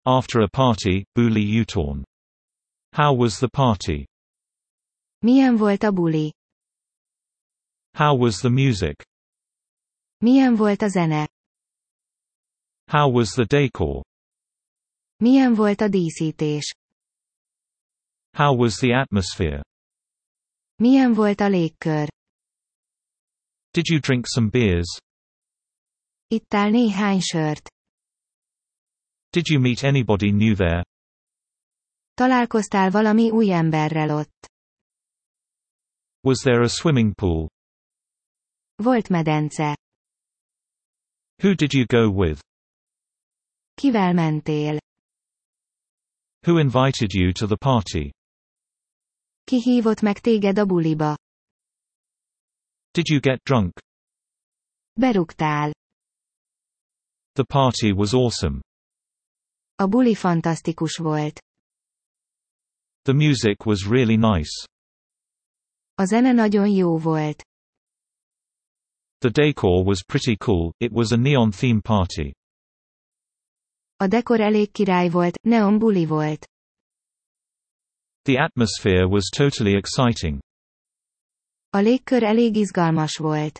After a party, buli utorn. How was the party? Milyen volt a buli? How was the music? Milyen volt a zene? How was the decor? Milyen volt a díszítés? How was the atmosphere? Milyen volt a légkör? Did you drink some beers? Ittál néhány sört. Did you meet anybody new there? Találkoztál valami új emberrel ott. Was there a swimming pool? Volt medence. Who did you go with? Kivel mentél? Who invited you to the party? Ki hívott meg téged a buliba? Did you get drunk? Berúgtál. The party was awesome. A buli fantasztikus volt. The music was really nice. A zene nagyon jó volt. The decor was pretty cool, it was a neon theme party. A dekor elég király volt, neon buli volt. The atmosphere was totally exciting. A légkör elég izgalmas volt.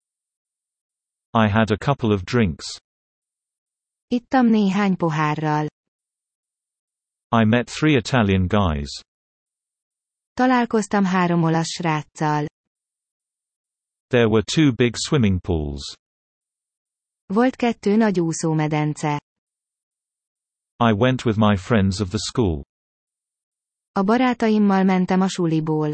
I had a couple of drinks. Ittam néhány pohárral. I met 3 Italian guys. Találkoztam 3 olasz sráccal. There were 2 big swimming pools. Volt 2 nagy úszómedence. I went with my friends of the school. A barátaimmal mentem a suliból.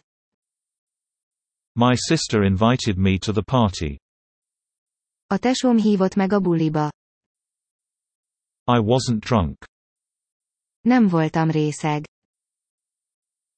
My sister invited me to the party. A tesóm hívott meg a buliba. I wasn't drunk. Nem voltam részeg.